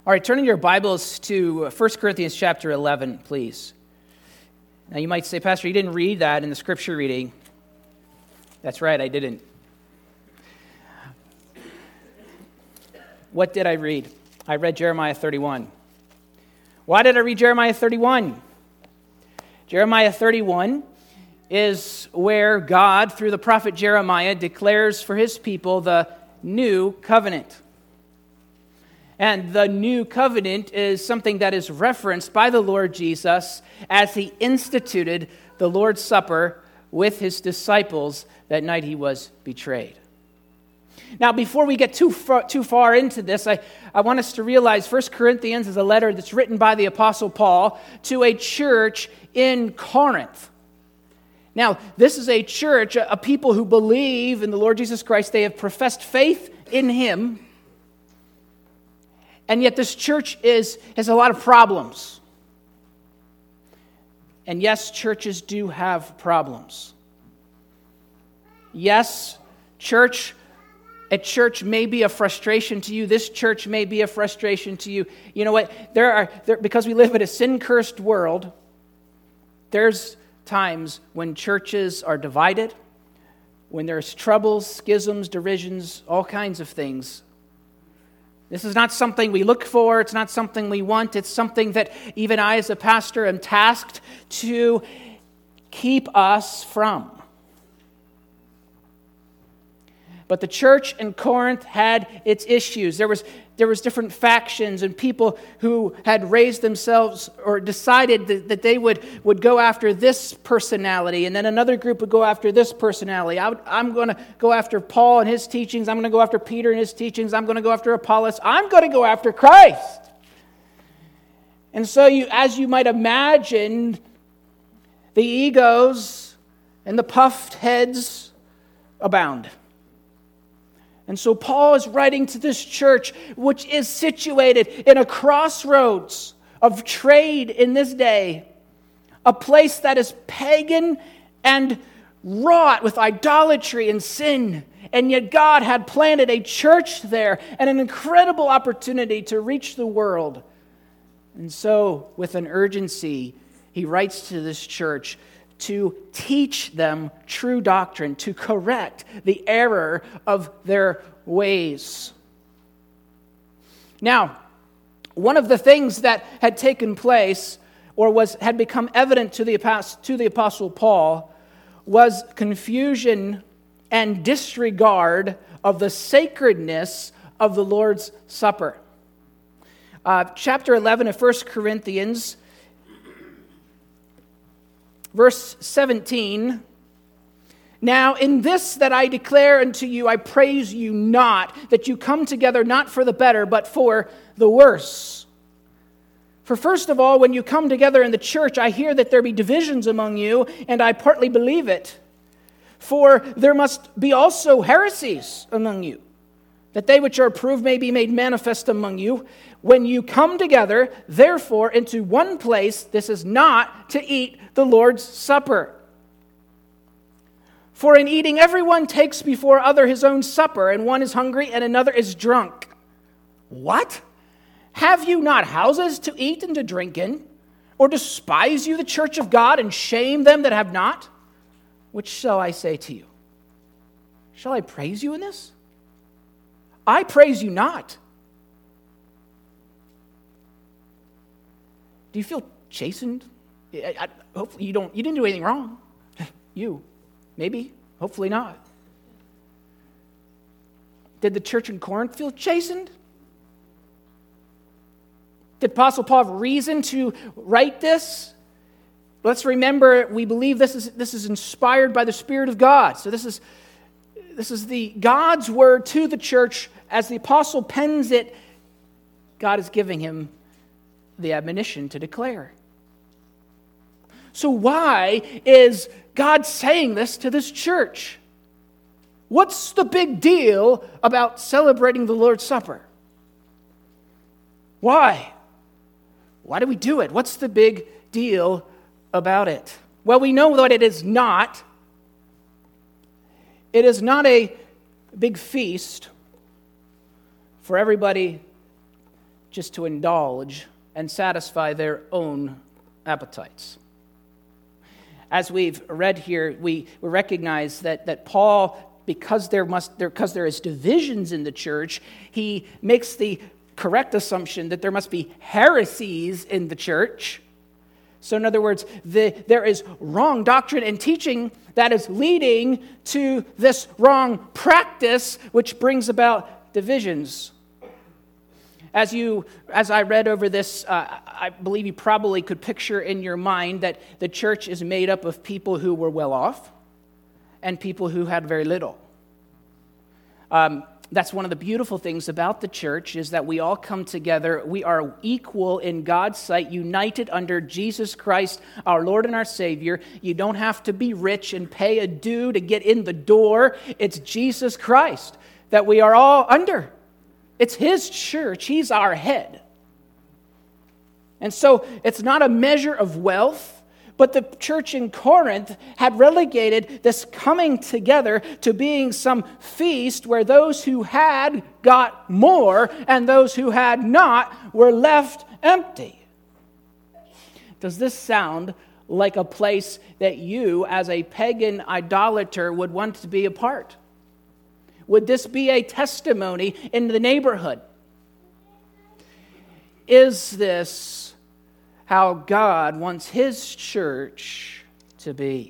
All right, turning your Bibles to 1 Corinthians chapter 11, please. Now you might say, Pastor, you didn't read that in the scripture reading. That's right, I didn't. What did I read? I read Jeremiah 31. Why did I read Jeremiah 31? Jeremiah 31 is where God, through the prophet Jeremiah, declares for his people the new covenant. And the new covenant is something that is referenced by the Lord Jesus as he instituted the Lord's Supper with his disciples that night he was betrayed. Now, before we get too far into this, I want us to realize 1 Corinthians is a letter that's written by the Apostle Paul to a church in Corinth. Now, this is a church, a people who believe in the Lord Jesus Christ. They have professed faith in him. And yet this church has a lot of problems. And yes, churches do have problems. Yes, a church may be a frustration to you. This church may be a frustration to you. You know what? Because we live in a sin-cursed world, there's times when churches are divided, when there's troubles, schisms, derisions, all kinds of things. This is not something we look for. It's not something we want. It's something that even I as a pastor am tasked to keep us from. But the church in Corinth had its issues. There was different factions and people who had raised themselves or decided that they would go after this personality, and then another group would go after this personality. I'm going to go after Paul and his teachings. I'm going to go after Peter and his teachings. I'm going to go after Apollos. I'm going to go after Christ. And so as you might imagine, the egos and the puffed heads abound. And so Paul is writing to this church, which is situated in a crossroads of trade in this day, a place that is pagan and wrought with idolatry and sin. And yet God had planted a church there and an incredible opportunity to reach the world. And so, with an urgency, he writes to this church to teach them true doctrine, to correct the error of their ways. Now, one of the things that had taken place or had become evident to the Apostle Paul was confusion and disregard of the sacredness of the Lord's Supper. Chapter 11 of 1 Corinthians, verse 17, "Now in this that I declare unto you, I praise you not, that you come together not for the better, but for the worse. For first of all, when you come together in the church, I hear that there be divisions among you, and I partly believe it. For there must be also heresies among you, that they which are approved may be made manifest among you. When you come together, therefore, into one place, this is not to eat the Lord's Supper. For in eating, everyone takes before other his own supper, and one is hungry and another is drunk. What? Have you not houses to eat and to drink in? Or despise you the church of God and shame them that have not? Which shall I say to you? Shall I praise you in this? I praise you not. Do you feel chastened? Hopefully you didn't do anything wrong. You, maybe, hopefully not. Did the church in Corinth feel chastened? Did Apostle Paul have reason to write this? Let's remember, we believe this is inspired by the Spirit of God. So this is the God's word to the church. As the apostle pens it, God is giving him the admonition to declare. So why is God saying this to this church? What's the big deal about celebrating the Lord's Supper? Why? Why do we do it? What's the big deal about it? Well, we know that it is not a big feast for everybody just to indulge and satisfy their own appetites. As we've read here, we recognize that Paul, because there is divisions in the church, he makes the correct assumption that there must be heresies in the church. So in other words, there is wrong doctrine and teaching that is leading to this wrong practice, which brings about divisions. As I read over this, I believe you probably could picture in your mind that the church is made up of people who were well off and people who had very little. That's one of the beautiful things about the church, is that we all come together. We are equal in God's sight, united under Jesus Christ, our Lord and our Savior. You don't have to be rich and pay a due to get in the door. It's Jesus Christ that we are all under. It's His church. He's our head. And so it's not a measure of wealth, but the church in Corinth had relegated this coming together to being some feast where those who had got more and those who had not were left empty. Does this sound like a place that you, as a pagan idolater, would want to be a part? Would this be a testimony in the neighborhood? Is this how God wants His church to be?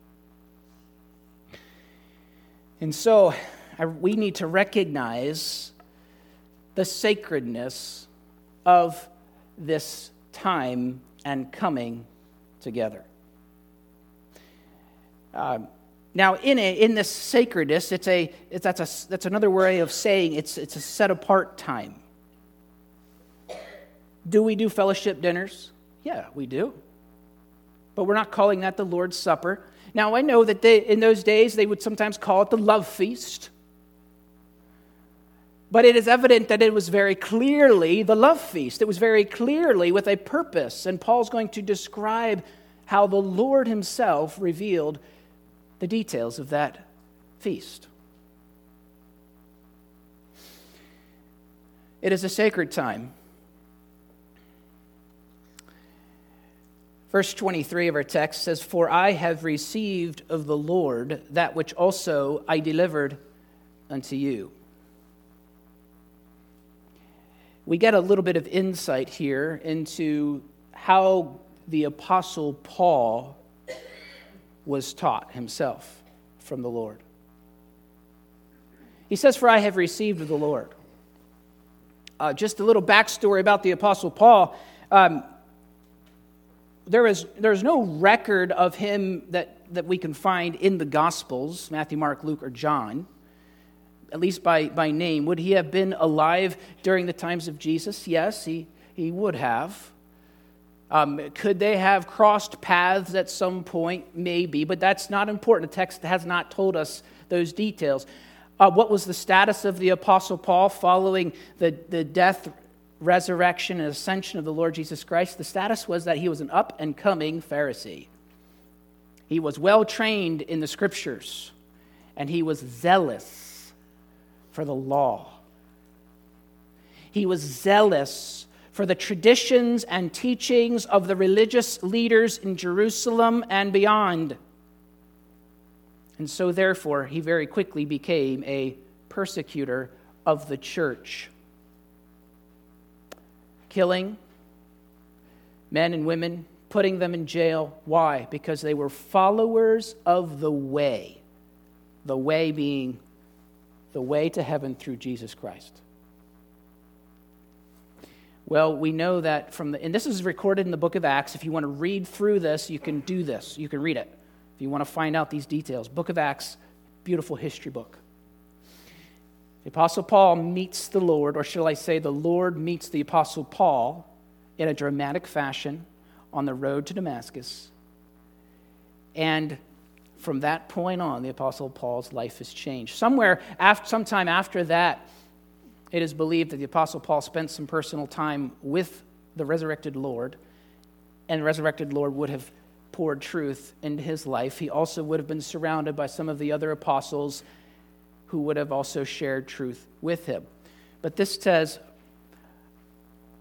And so we need to recognize the sacredness of this time and coming together. Now, in this sacredness, that's another way of saying it's a set apart time. Do we do fellowship dinners? Yeah, we do. But we're not calling that the Lord's Supper. Now, I know that in those days they would sometimes call it the love feast. But it is evident that it was very clearly the love feast. It was very clearly with a purpose. And Paul's going to describe how the Lord Himself revealed the details of that feast. It is a sacred time. Verse 23 of our text says, "For I have received of the Lord that which also I delivered unto you." We get a little bit of insight here into how the Apostle Paul was taught himself from the Lord. He says, "For I have received of the Lord." Just a little backstory about the Apostle Paul. There's no record of him that we can find in the Gospels, Matthew, Mark, Luke, or John, at least by name. Would he have been alive during the times of Jesus? Yes, he would have. Could they have crossed paths at some point? Maybe, but that's not important. The text has not told us those details. What was the status of the Apostle Paul following the death, resurrection, and ascension of the Lord Jesus Christ? The status was that he was an up-and-coming Pharisee. He was well-trained in the Scriptures, and he was zealous for the law. He was zealous for the traditions and teachings of the religious leaders in Jerusalem and beyond. And so, therefore, he very quickly became a persecutor of the church, killing men and women, putting them in jail. Why? Because they were followers of the way being the way to heaven through Jesus Christ. Well, we know that and this is recorded in the book of Acts. If you want to read through this, you can do this. You can read it. If you want to find out these details. Book of Acts, beautiful history book. The Apostle Paul meets the Lord, or shall I say the Lord meets the Apostle Paul in a dramatic fashion on the road to Damascus. And from that point on, the Apostle Paul's life has changed. Sometime after that, it is believed that the Apostle Paul spent some personal time with the resurrected Lord, and the resurrected Lord would have poured truth into his life. He also would have been surrounded by some of the other apostles who would have also shared truth with him. But this says,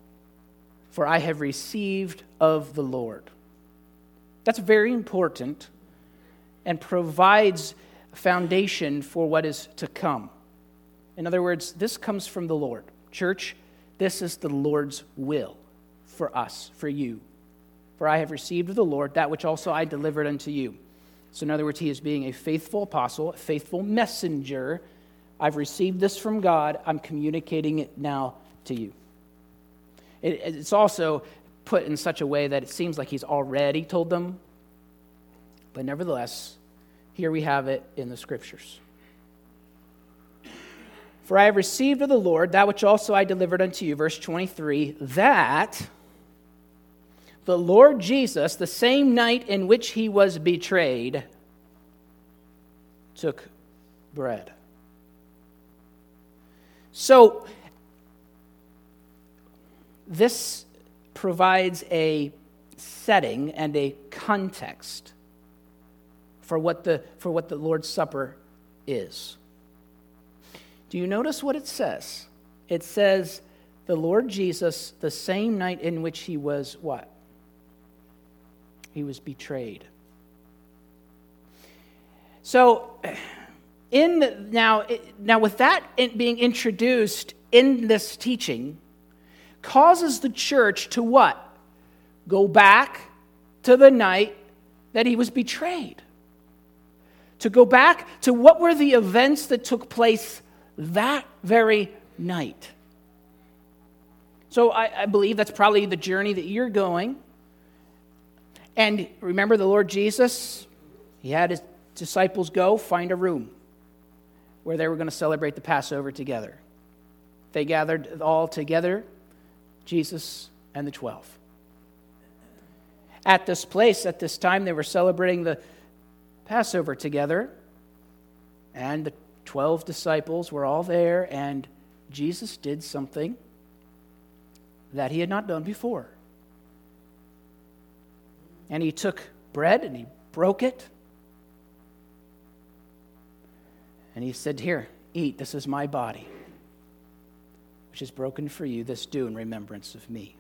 for I have received of the Lord. That's very important and provides a foundation for what is to come. In other words, this comes from the Lord. Church, this is the Lord's will for us, for you. For I have received of the Lord that which also I delivered unto you. So in other words, he is being a faithful apostle, a faithful messenger. I've received this from God. I'm communicating it now to you. It's also put in such a way that it seems like he's already told them. But nevertheless, here we have it in the Scriptures. For I have received of the Lord that which also I delivered unto you, verse 23, that the Lord Jesus, the same night in which he was betrayed, took bread. So, this provides a setting and a context for what the Lord's Supper is. Do you notice what it says? It says, the Lord Jesus, the same night in which he was what? He was betrayed. So, now with that being introduced in this teaching, causes the church to what? Go back to the night that he was betrayed. To go back to what were the events that took place that very night. So I believe that's probably the journey that you're going. And remember the Lord Jesus, he had his disciples go find a room where they were going to celebrate the Passover together. They gathered all together, Jesus and the 12. At this place, at this time, they were celebrating the Passover together, and the 12 disciples were all there, and Jesus did something that he had not done before. And he took bread and he broke it. And he said, here, eat, this is my body, which is broken for you. This do in remembrance of me.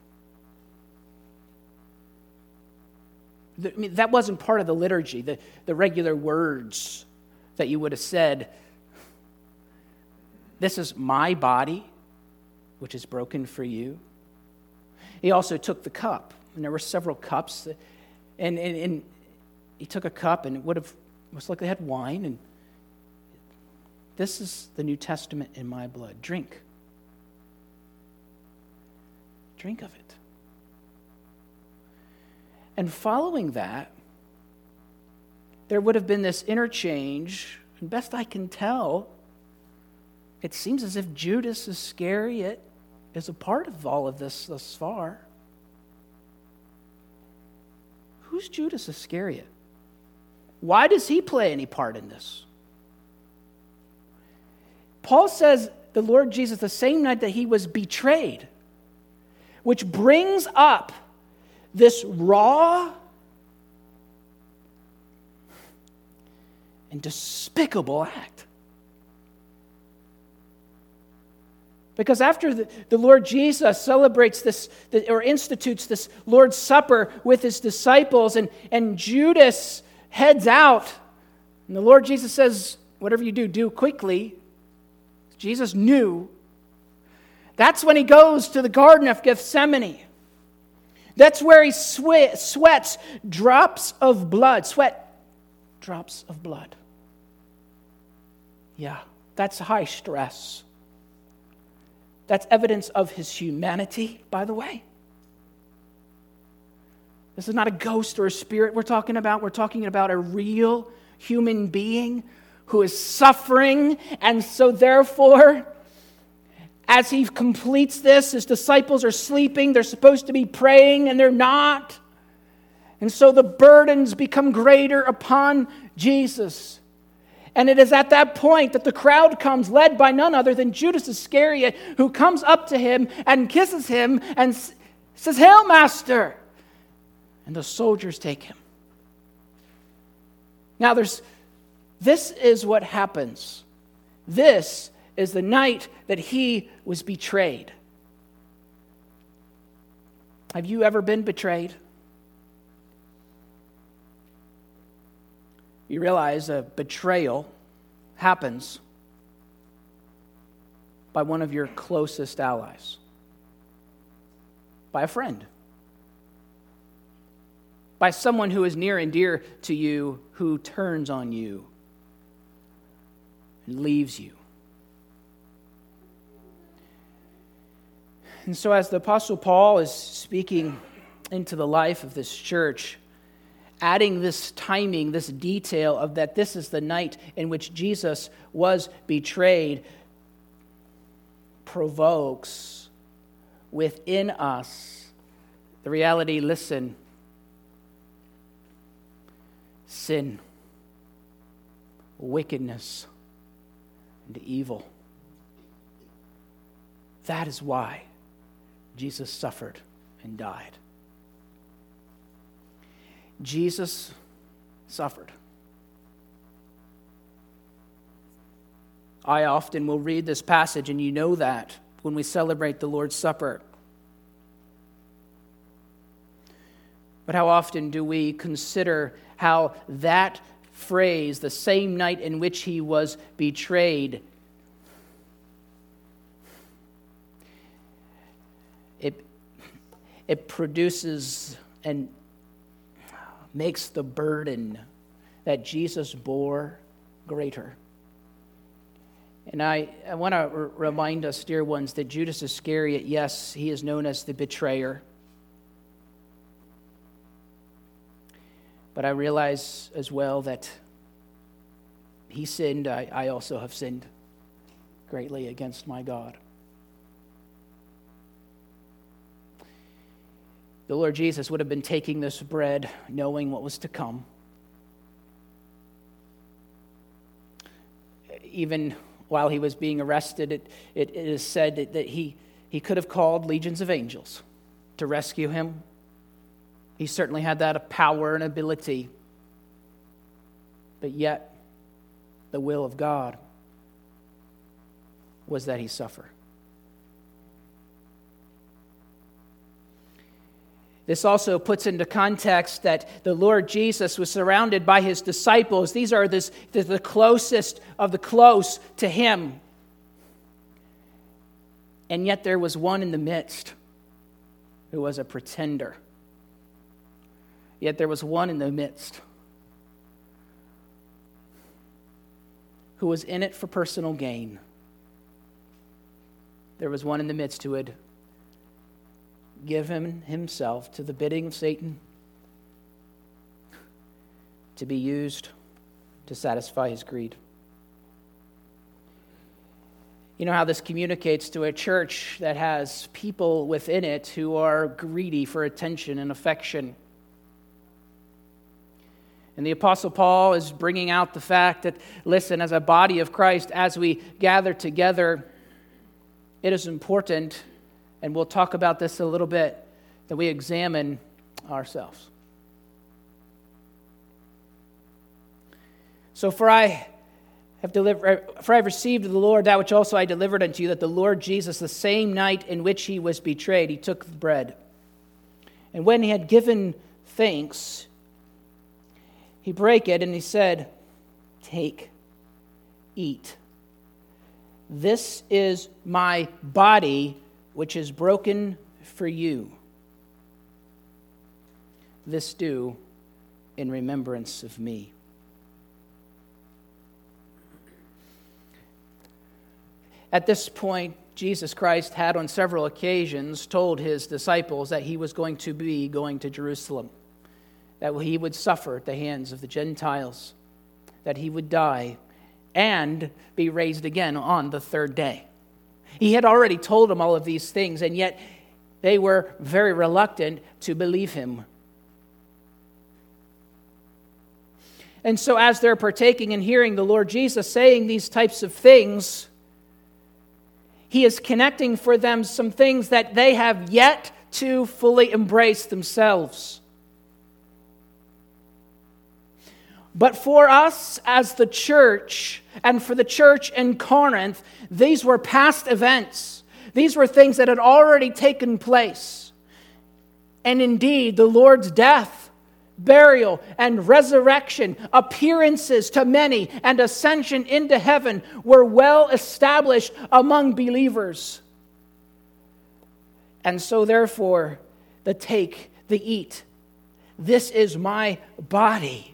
That wasn't part of the liturgy, the regular words that you would have said. This is my body, which is broken for you. He also took the cup, and there were several cups, and he took a cup, and it would have most likely had wine, and this is the New Testament in my blood. Drink. Drink of it. And following that, there would have been this interchange, and best I can tell, it seems as if Judas Iscariot is a part of all of this thus far. Who's Judas Iscariot? Why does he play any part in this? Paul says the Lord Jesus, the same night that he was betrayed, which brings up this raw and despicable act. Because after the Lord Jesus celebrates this, or institutes this Lord's Supper with his disciples, and Judas heads out, and the Lord Jesus says, whatever you do quickly. Jesus knew. That's when he goes to the Garden of Gethsemane. That's where he sweats drops of blood. Sweat drops of blood. Yeah, that's high stress. That's evidence of his humanity, by the way. This is not a ghost or a spirit we're talking about. We're talking about a real human being who is suffering, and so therefore, as he completes this, his disciples are sleeping. They're supposed to be praying, and they're not. And so the burdens become greater upon Jesus. And it is at that point that the crowd comes, led by none other than Judas Iscariot, who comes up to him and kisses him and says, "Hail, Master!" And the soldiers take him. Now this is what happens. This is the night that he was betrayed. Have you ever been betrayed? You realize a betrayal happens by one of your closest allies, by a friend, by someone who is near and dear to you who turns on you and leaves you. And so as the Apostle Paul is speaking into the life of this church, adding this timing, this detail of that this is the night in which Jesus was betrayed, provokes within us the reality, listen, sin, wickedness, and evil. That is why Jesus suffered and died. Jesus suffered. I often will read this passage, and you know that when we celebrate the Lord's Supper. But how often do we consider how that phrase, the same night in which he was betrayed, it produces and makes the burden that Jesus bore greater. And I want to remind us, dear ones, that Judas Iscariot, yes, he is known as the betrayer. But I realize as well that he sinned. I also have sinned greatly against my God. The Lord Jesus would have been taking this bread, knowing what was to come. Even while he was being arrested, it is said that he could have called legions of angels to rescue him. He certainly had that power and ability. But yet, the will of God was that he suffer. This also puts into context that the Lord Jesus was surrounded by his disciples. These are the closest of the close to him. And yet there was one in the midst who was a pretender. Yet there was one in the midst who was in it for personal gain. There was one in the midst who would give himself to the bidding of Satan to be used to satisfy his greed. You know how this communicates to a church that has people within it who are greedy for attention and affection. And the Apostle Paul is bringing out the fact that, listen, as a body of Christ, as we gather together, it is important, and we'll talk about this a little bit, that we examine ourselves. So for I have received of the Lord that which also I delivered unto you, that the Lord Jesus, the same night in which he was betrayed, he took the bread. And when he had given thanks, he brake it, and he said, "Take, eat. This is my body, which is broken for you. This do in remembrance of me." At this point, Jesus Christ had on several occasions told his disciples that he was going to Jerusalem, that he would suffer at the hands of the Gentiles, that he would die and be raised again on the third day. He had already told them all of these things, and yet they were very reluctant to believe him. And so as they're partaking and hearing the Lord Jesus saying these types of things, he is connecting for them some things that they have yet to fully embrace themselves. But for us as the church, and for the church in Corinth, these were past events. These were things that had already taken place. And indeed, the Lord's death, burial, and resurrection, appearances to many, and ascension into heaven were well established among believers. And so therefore, the take, the eat, this is my body,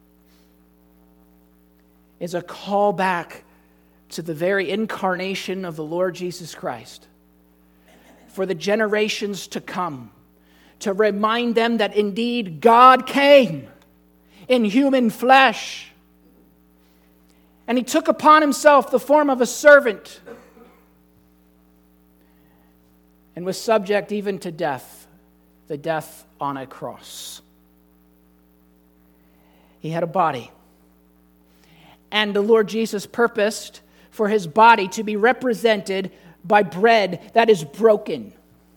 is a call back to the very incarnation of the Lord Jesus Christ for the generations to come, to remind them that indeed God came in human flesh, and He took upon Himself the form of a servant and was subject even to death, the death on a cross. He had a body. And the Lord Jesus purposed for His body to be represented by bread that is broken.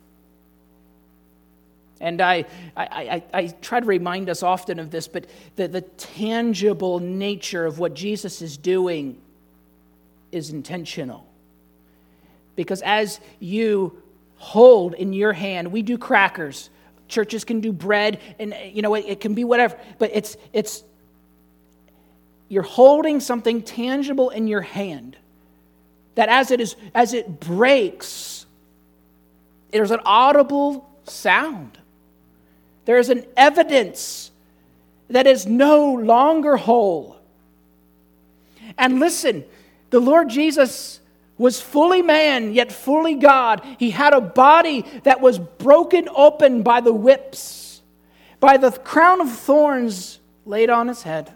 And I try to remind us often of this, but the tangible nature of what Jesus is doing is intentional. Because as you hold in your hand, we do crackers. Churches can do bread, and it can be whatever, but it's you're holding something tangible in your hand that as it breaks, there's an audible sound. There is an evidence that is no longer whole. And listen, the Lord Jesus was fully man, yet fully God. He had a body that was broken open by the whips, by the crown of thorns laid on His head.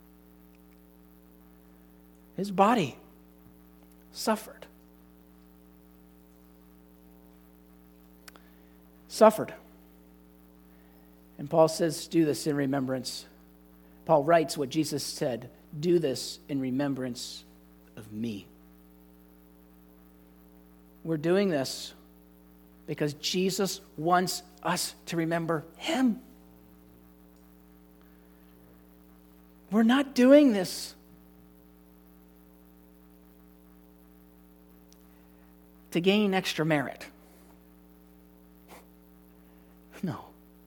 His body suffered. And Paul says, do this in remembrance. Paul writes what Jesus said, do this in remembrance of me. We're doing this because Jesus wants us to remember Him. We're not doing this to gain extra merit. No.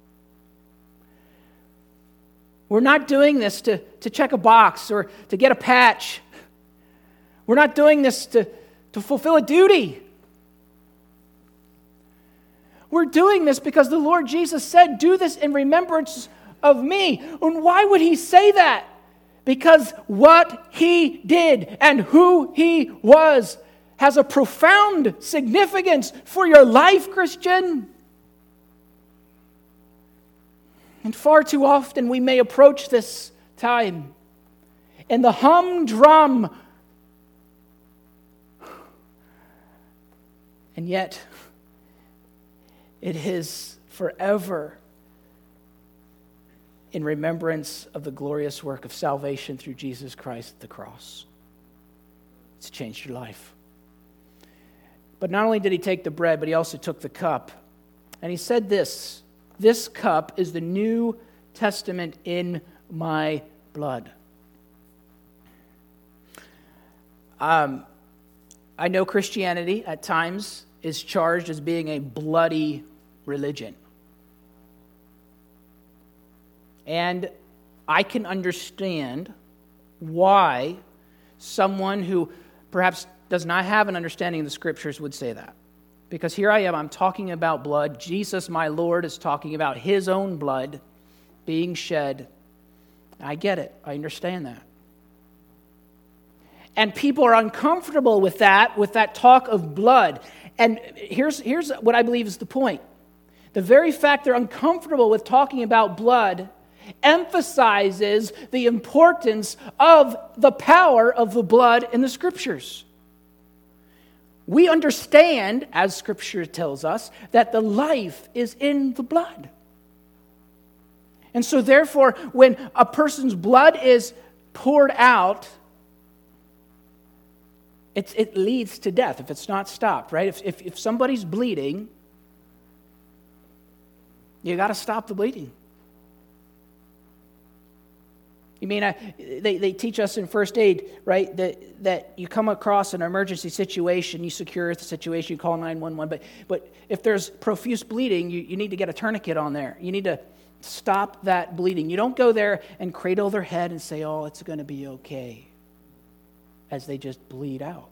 We're not doing this to check a box or to get a patch. We're not doing this to fulfill a duty. We're doing this because the Lord Jesus said, do this in remembrance of me. And why would He say that? Because what He did and who He was has a profound significance for your life, Christian. And far too often we may approach this time in the humdrum, and yet it is forever in remembrance of the glorious work of salvation through Jesus Christ at the cross. It's changed your life. But not only did He take the bread, but He also took the cup. And He said this cup is the New Testament in my blood. I know Christianity at times is charged as being a bloody religion. And I can understand why someone who perhaps does not have an understanding of the Scriptures would say that. Because here I am, I'm talking about blood. Jesus, my Lord, is talking about His own blood being shed. I get it. I understand that. And people are uncomfortable with that talk of blood. And here's what I believe is the point. The very fact they're uncomfortable with talking about blood emphasizes the importance of the power of the blood in the Scriptures. We understand, as Scripture tells us, that the life is in the blood. And so therefore, when a person's blood is poured out, it leads to death if it's not stopped, right? If somebody's bleeding, you got to stop the bleeding. You mean, they teach us in first aid, right, that you come across an emergency situation, you secure the situation, you call 911, but if there's profuse bleeding, you need to get a tourniquet on there. You need to stop that bleeding. You don't go there and cradle their head and say, oh, it's going to be okay, as they just bleed out.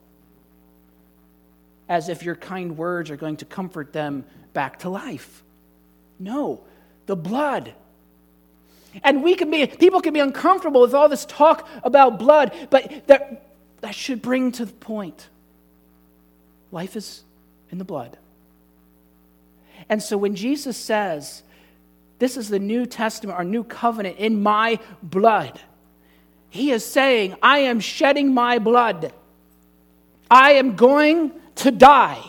As if your kind words are going to comfort them back to life. No, the blood. And people can be uncomfortable with all this talk about blood, but that should bring to the point. Life is in the blood. And so when Jesus says, this is the New Testament, our new covenant in my blood, he is saying, I am shedding my blood. I am going to die.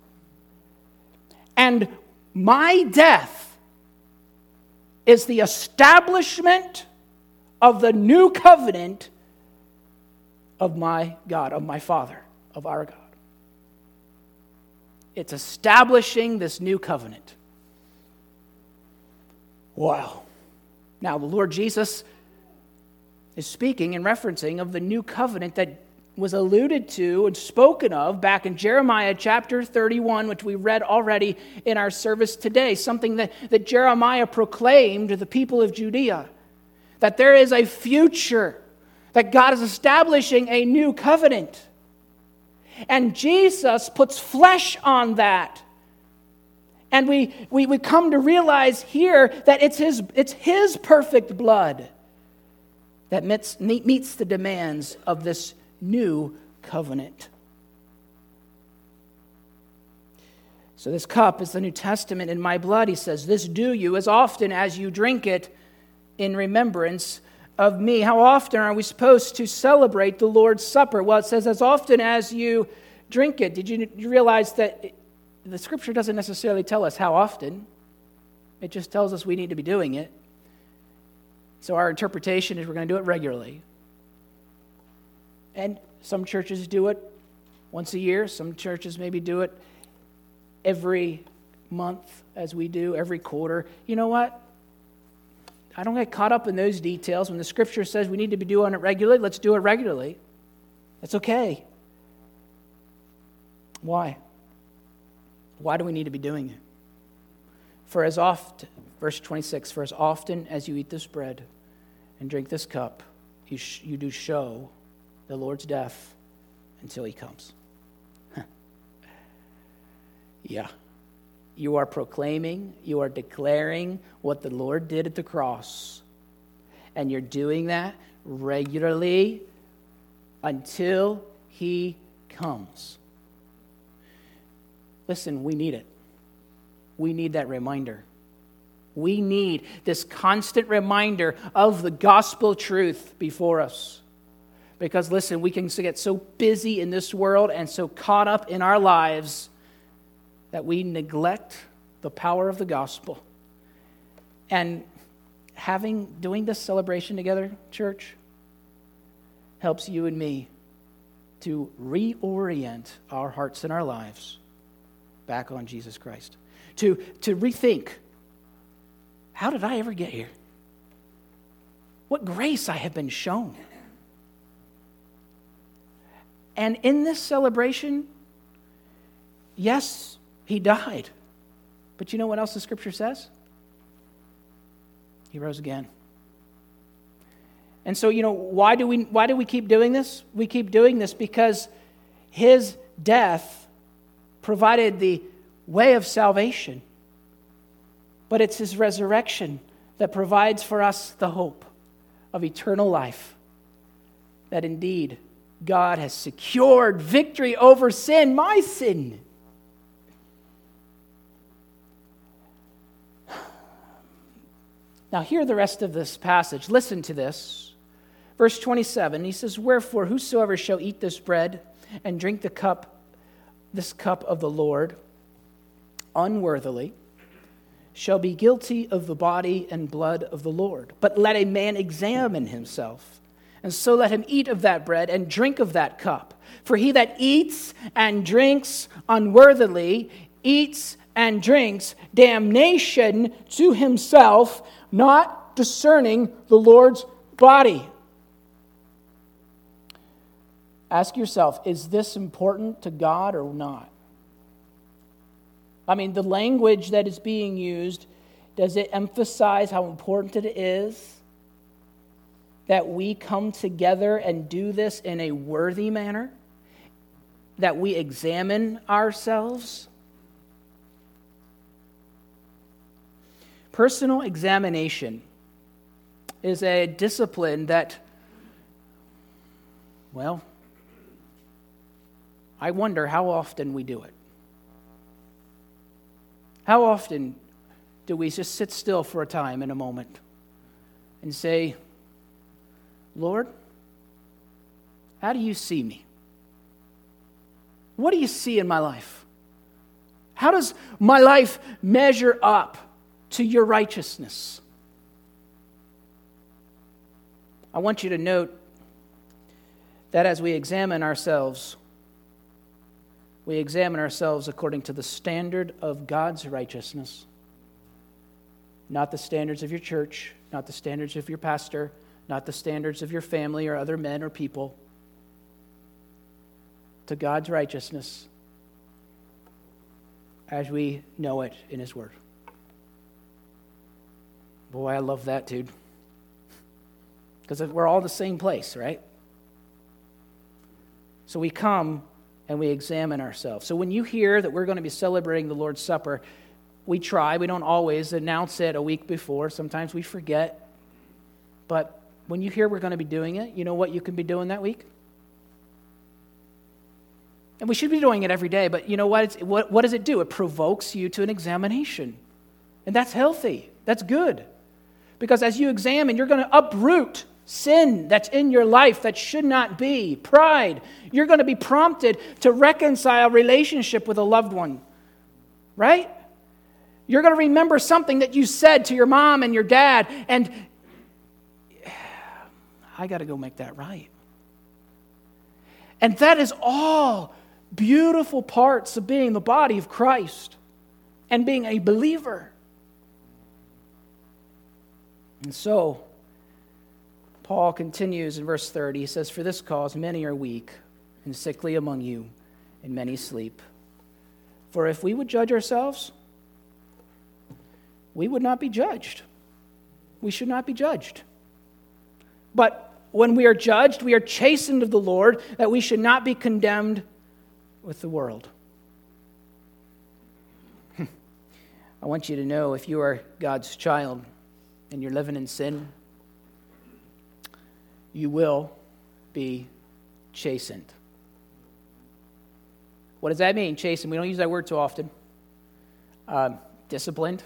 And my death is the establishment of the new covenant of my God, of my Father, of our God. It's establishing this new covenant. Wow. Now, the Lord Jesus is speaking and referencing of the new covenant that was alluded to and spoken of back in Jeremiah chapter 31, which we read already in our service today, something that Jeremiah proclaimed to the people of Judea, that there is a future, that God is establishing a new covenant. And Jesus puts flesh on that. And we come to realize here that it's his perfect blood that meets the demands of this new covenant. So this cup is the New Testament in my blood, he says. This do you as often as you drink it in remembrance of me. How often are we supposed to celebrate the Lord's Supper? Well, it says as often as you drink it. Did you realize that the Scripture doesn't necessarily tell us how often? It just tells us we need to be doing it. So our interpretation is we're going to do it regularly. And some churches do it once a year. Some churches maybe do it every month, as we do, every quarter. You know what? I don't get caught up in those details. When the Scripture says we need to be doing it regularly, let's do it regularly. That's okay. Why? Why do we need to be doing it? For as often, verse 26, for as often as you eat this bread and drink this cup, you do show the Lord's death until he comes. Yeah. You are proclaiming, you are declaring what the Lord did at the cross. And you're doing that regularly until he comes. Listen, we need it. We need that reminder. We need this constant reminder of the gospel truth before us. Because listen, we can get so busy in this world and so caught up in our lives that we neglect the power of the gospel. And doing this celebration together, church, helps you and me to reorient our hearts and our lives back on Jesus Christ. To rethink, how did I ever get here? What grace I have been shown. And in this celebration, yes, he died. But you know what else the Scripture says? He rose again. And so, why do we keep doing this? We keep doing this because his death provided the way of salvation. But it's his resurrection that provides for us the hope of eternal life. That indeed, God has secured victory over sin, my sin. Now hear the rest of this passage. Listen to this. Verse 27, he says, wherefore whosoever shall eat this bread and drink this cup of the Lord unworthily shall be guilty of the body and blood of the Lord. But let a man examine himself, and so let him eat of that bread and drink of that cup. For he that eats and drinks unworthily eats and drinks damnation to himself, not discerning the Lord's body. Ask yourself, is this important to God or not? I mean, the language that is being used, does it emphasize how important it is that we come together and do this in a worthy manner? That we examine ourselves? Personal examination is a discipline that, well, I wonder how often we do it. How often do we just sit still for a time in a moment and say, Lord, how do you see me? What do you see in my life? How does my life measure up to your righteousness? I want you to note that as we examine ourselves according to the standard of God's righteousness, not the standards of your church, not the standards of your pastor, not the standards of your family or other men or people, to God's righteousness as we know it in His Word. Boy, I love that, dude. Because we're all the same place, right? So we come and we examine ourselves. So when you hear that we're going to be celebrating the Lord's Supper, we don't always announce it a week before. Sometimes we forget. But when you hear we're going to be doing it, you know what you can be doing that week? And we should be doing it every day, but you know what? What does it do? It provokes you to an examination. And that's healthy. That's good. Because as you examine, you're going to uproot sin that's in your life that should not be. Pride. You're going to be prompted to reconcile relationship with a loved one. Right? You're going to remember something that you said to your mom and your dad, and I got to go make that right. And that is all beautiful parts of being the body of Christ and being a believer. And so, Paul continues in verse 30. He says, "For this cause many are weak and sickly among you, and many sleep. For if we would judge ourselves, we would not be judged. We should not be judged. But when we are judged, we are chastened of the Lord, that we should not be condemned with the world." I want you to know, if you are God's child and you're living in sin, you will be chastened. What does that mean, chastened? We don't use that word too often. Disciplined.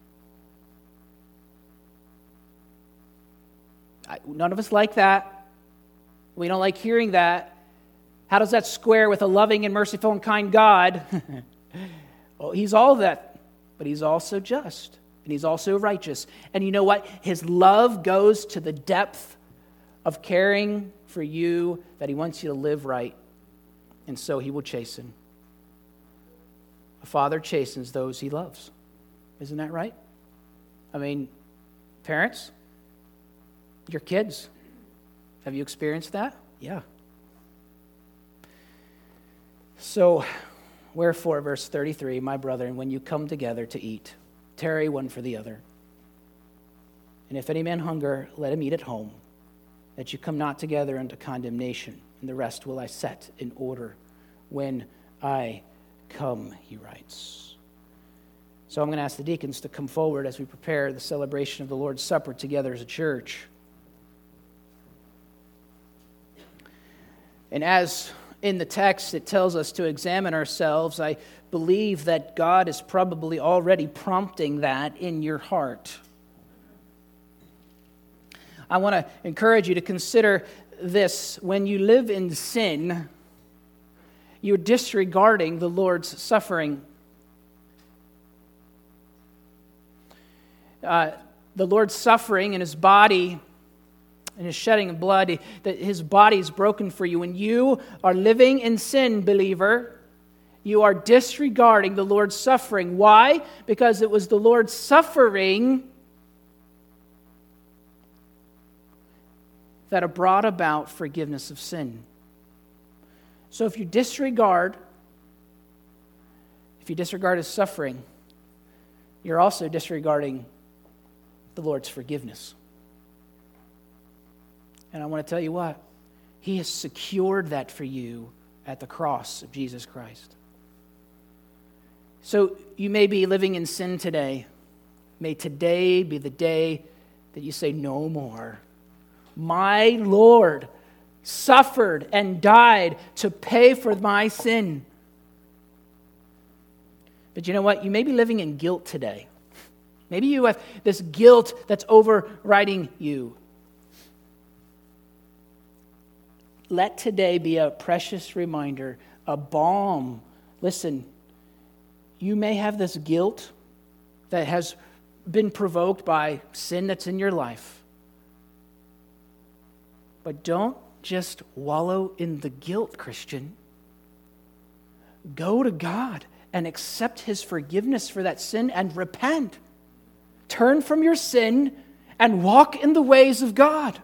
None of us like that. We don't like hearing that. How does that square with a loving and merciful and kind God? Well, He's all that, but He's also just, and He's also righteous. And you know what? His love goes to the depth of caring for you, that He wants you to live right, and so He will chasten. A father chastens those he loves. Isn't that right? I mean, parents, your kids, have you experienced that? Yeah. So, wherefore, verse 33, my brethren, when you come together to eat, tarry one for the other. And if any man hunger, let him eat at home, that you come not together unto condemnation, and the rest will I set in order when I come, he writes. So I'm going to ask the deacons to come forward as we prepare the celebration of the Lord's Supper together as a church. And as in the text it tells us to examine ourselves, I believe that God is probably already prompting that in your heart. I want to encourage you to consider this. When you live in sin, you're disregarding the Lord's suffering. The Lord's suffering in His body and His shedding of blood, that His body is broken for you. When you are living in sin, believer, you are disregarding the Lord's suffering. Why? Because it was the Lord's suffering that brought about forgiveness of sin. So if you disregard his suffering, you're also disregarding the Lord's forgiveness. And I want to tell you what, he has secured that for you at the cross of Jesus Christ. So you may be living in sin today. May today be the day that you say, no more. My Lord suffered and died to pay for my sin. But you know what? You may be living in guilt today. Maybe you have this guilt that's overriding you. Let today be a precious reminder, a balm. Listen, you may have this guilt that has been provoked by sin that's in your life. But don't just wallow in the guilt, Christian. Go to God and accept his forgiveness for that sin and repent. Turn from your sin and walk in the ways of God.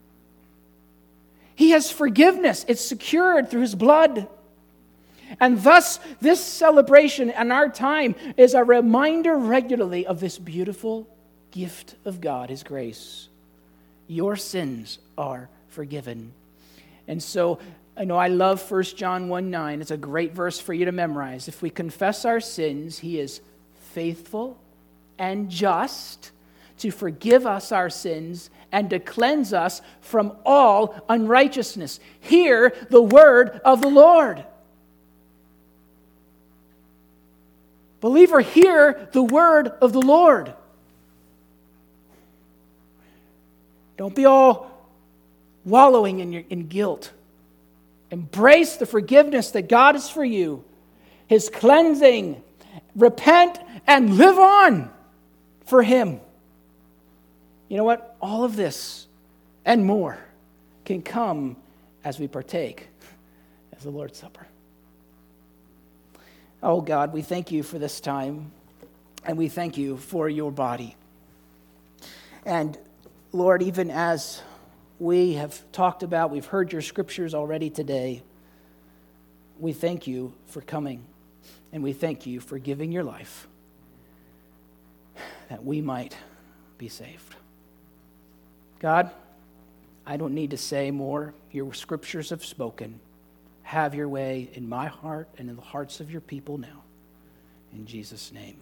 He has forgiveness. It's secured through his blood. And thus, this celebration and our time is a reminder regularly of this beautiful gift of God, his grace. Your sins are forgiven. And so, I know I love 1 John 1:9. It's a great verse for you to memorize. If we confess our sins, he is faithful and just to forgive us our sins and to cleanse us from all unrighteousness. Hear the word of the Lord. Believer, hear the word of the Lord. Don't be all wallowing in guilt. Embrace the forgiveness that God is for you, his cleansing. Repent and live on for him. You know what? All of this and more can come as we partake as the Lord's Supper. Oh God, we thank you for this time, and we thank you for your body. And Lord, even as we have talked about, we've heard your scriptures already today, we thank you for coming, and we thank you for giving your life that we might be saved. God, I don't need to say more. Your scriptures have spoken. Have your way in my heart and in the hearts of your people now. In Jesus' name.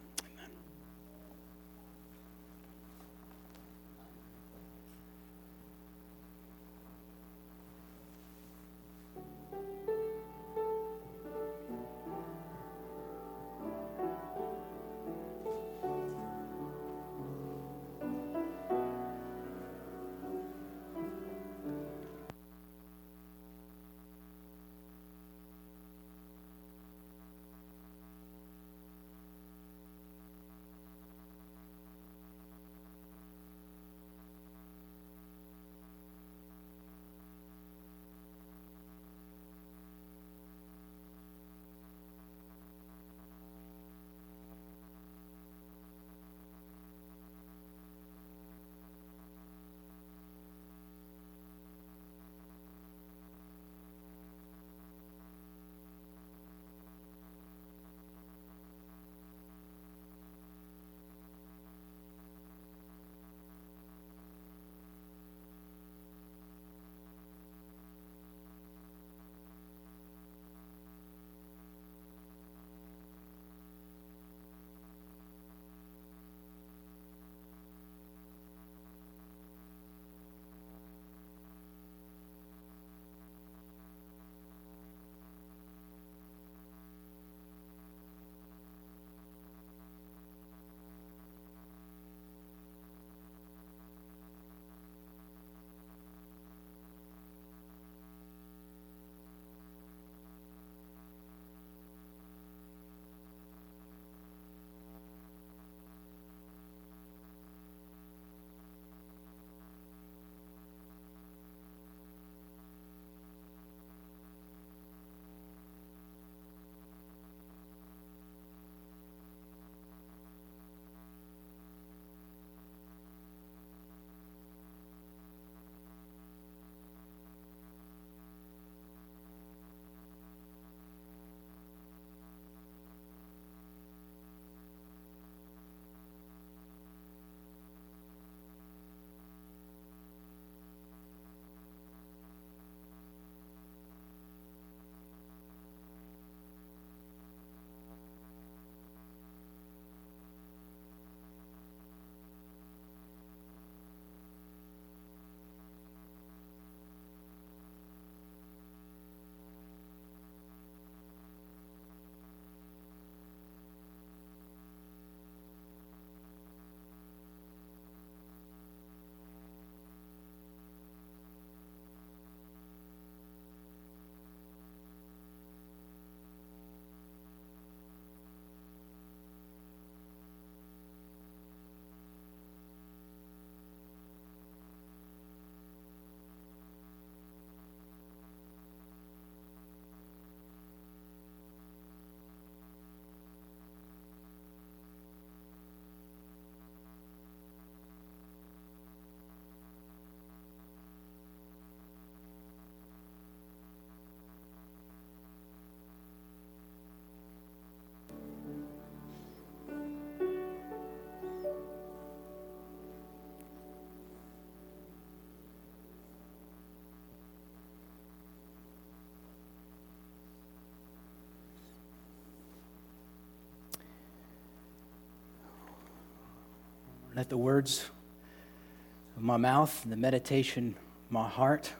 Let the words of my mouth and the meditation of my heart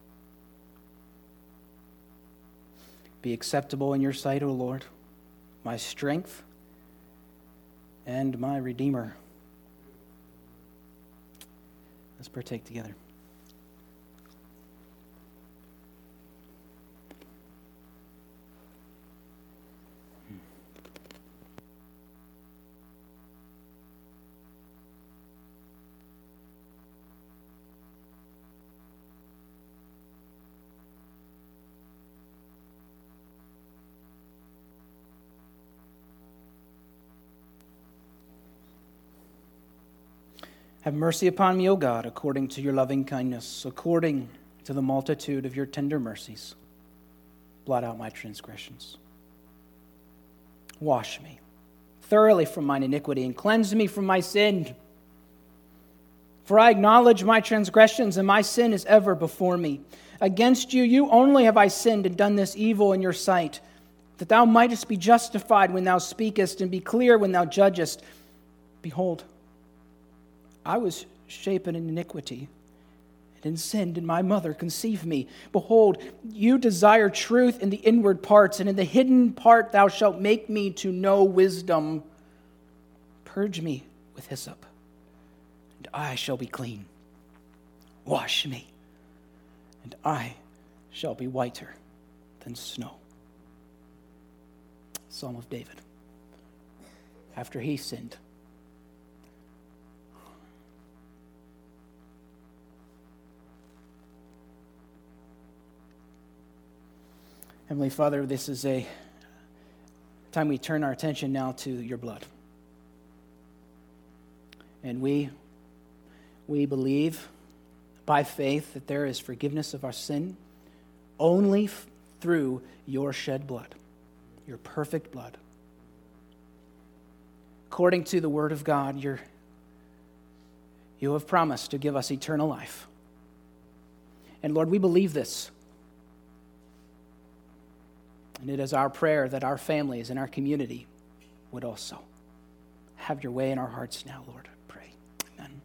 be acceptable in your sight, O Lord, my strength and my Redeemer. Let's partake together. Have mercy upon me, O God, according to your loving kindness, according to the multitude of your tender mercies. Blot out my transgressions. Wash me thoroughly from mine iniquity and cleanse me from my sin. For I acknowledge my transgressions, and my sin is ever before me. Against you, you only have I sinned and done this evil in your sight, that thou mightest be justified when thou speakest and be clear when thou judgest. Behold, I was shapen in iniquity, and in sin did my mother conceive me. Behold, you desire truth in the inward parts, and in the hidden part thou shalt make me to know wisdom. Purge me with hyssop, and I shall be clean. Wash me, and I shall be whiter than snow. Psalm of David. After he sinned, Heavenly Father, this is a time we turn our attention now to your blood. And we believe by faith that there is forgiveness of our sin only through your shed blood, your perfect blood. According to the word of God, you have promised to give us eternal life. And Lord, we believe this. And it is our prayer that our families and our community would also have your way in our hearts now, Lord. I pray. Amen.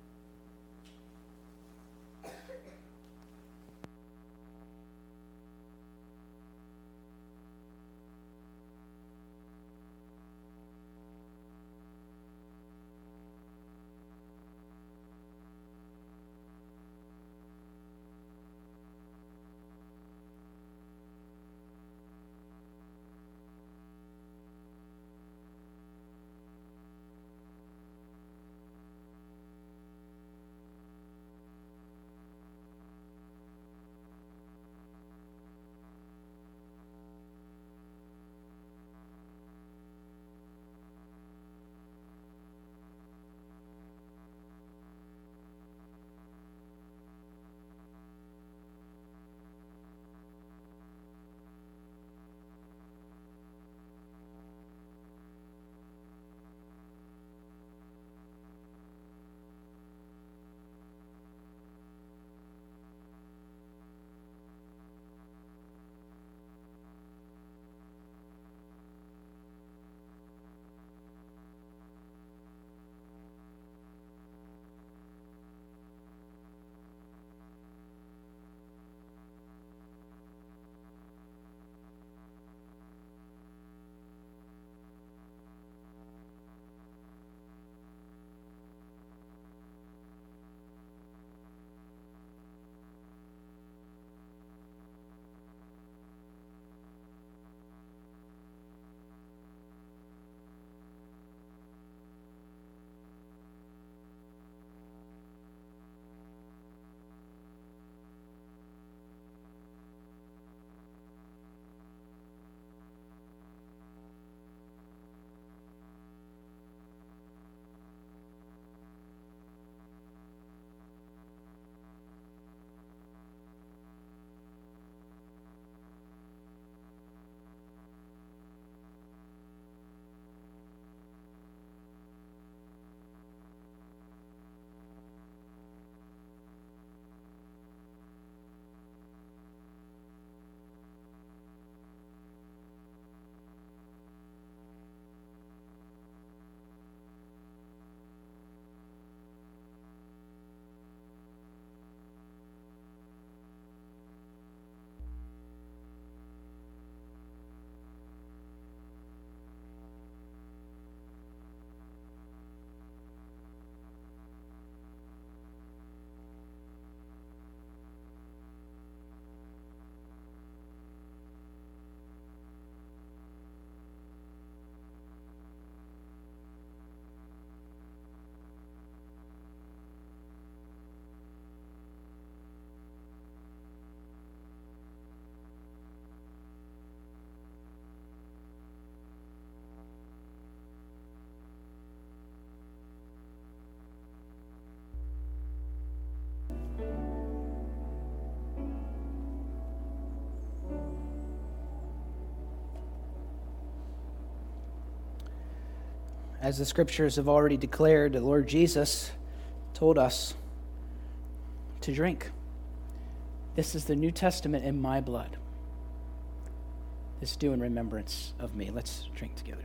as the scriptures have already declared, the Lord Jesus told us to drink. This is the New Testament in my blood. This do in remembrance of me. Let's drink together.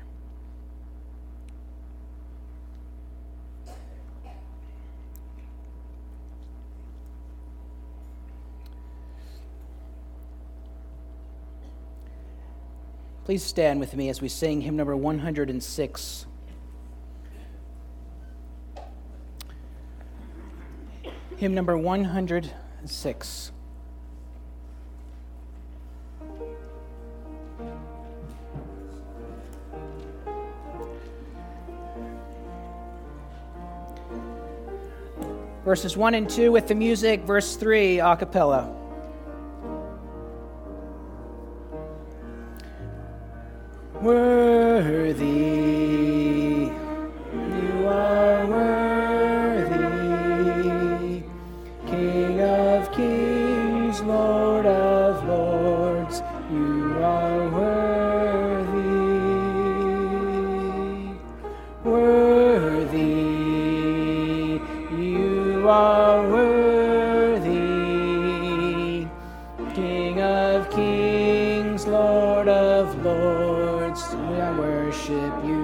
Please stand with me as we sing hymn number 106. Hymn number 106. Verses 1 and 2 with the music, verse 3 a cappella. Worthy, you are worthy, King of kings, Lord of lords, you are worthy. Worthy, you are worthy, King of kings, Lord of lords, I worship you.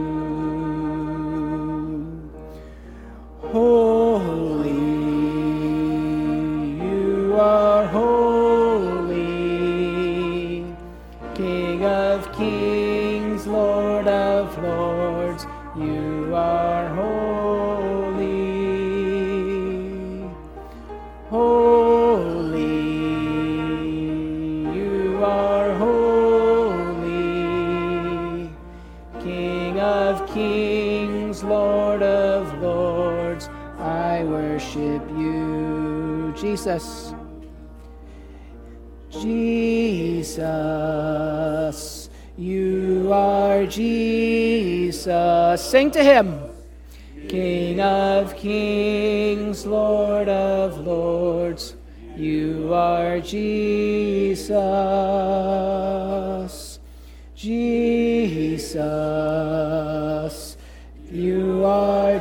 Holy, you are holy, King of kings, Lord of lords, you are holy. Holy, you are holy, King of kings, Lord of lords, I worship you. Jesus, Jesus, you are Jesus. Sing to him. King of kings, Lord of lords, you are Jesus. Jesus, you are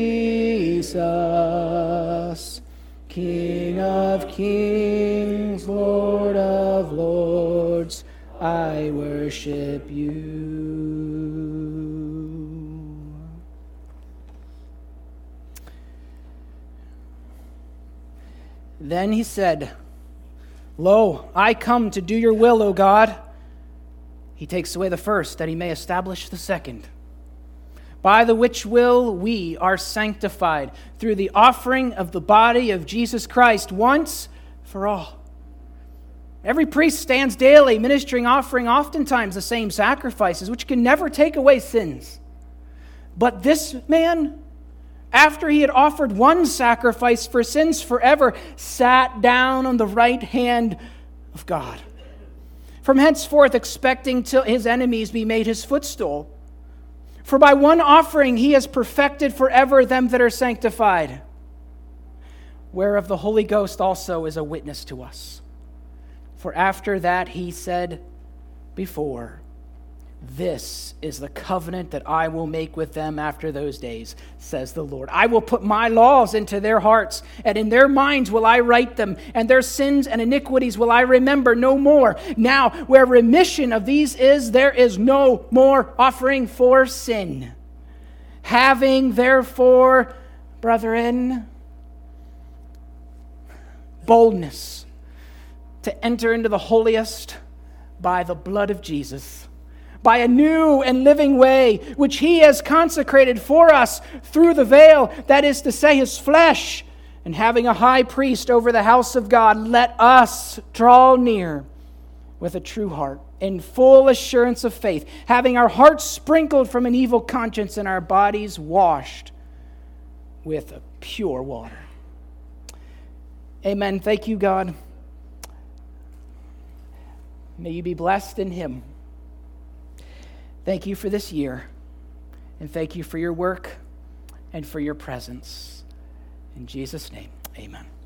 Jesus. King of kings, Lord of lords, I worship you. Then he said, Lo, I come to do your will, O God. He takes away the first, that he may establish the second. By the which will we are sanctified through the offering of the body of Jesus Christ once for all. Every priest stands daily ministering, offering oftentimes the same sacrifices, which can never take away sins. But this man, after he had offered one sacrifice for sins forever, sat down on the right hand of God, from henceforth expecting till his enemies be made his footstool. For by one offering he has perfected forever them that are sanctified, whereof the Holy Ghost also is a witness to us. For after that he said before, This is the covenant that I will make with them after those days, says the Lord. I will put my laws into their hearts, and in their minds will I write them, and their sins and iniquities will I remember no more. Now, where remission of these is, there is no more offering for sin. Having therefore, brethren, boldness to enter into the holiest by the blood of Jesus, by a new and living way, which he has consecrated for us through the veil, that is to say, his flesh. And having a high priest over the house of God, let us draw near with a true heart, in full assurance of faith, having our hearts sprinkled from an evil conscience and our bodies washed with pure water. Amen. Thank you, God. May you be blessed in him. Thank you for this year, and thank you for your work and for your presence. In Jesus' name, amen.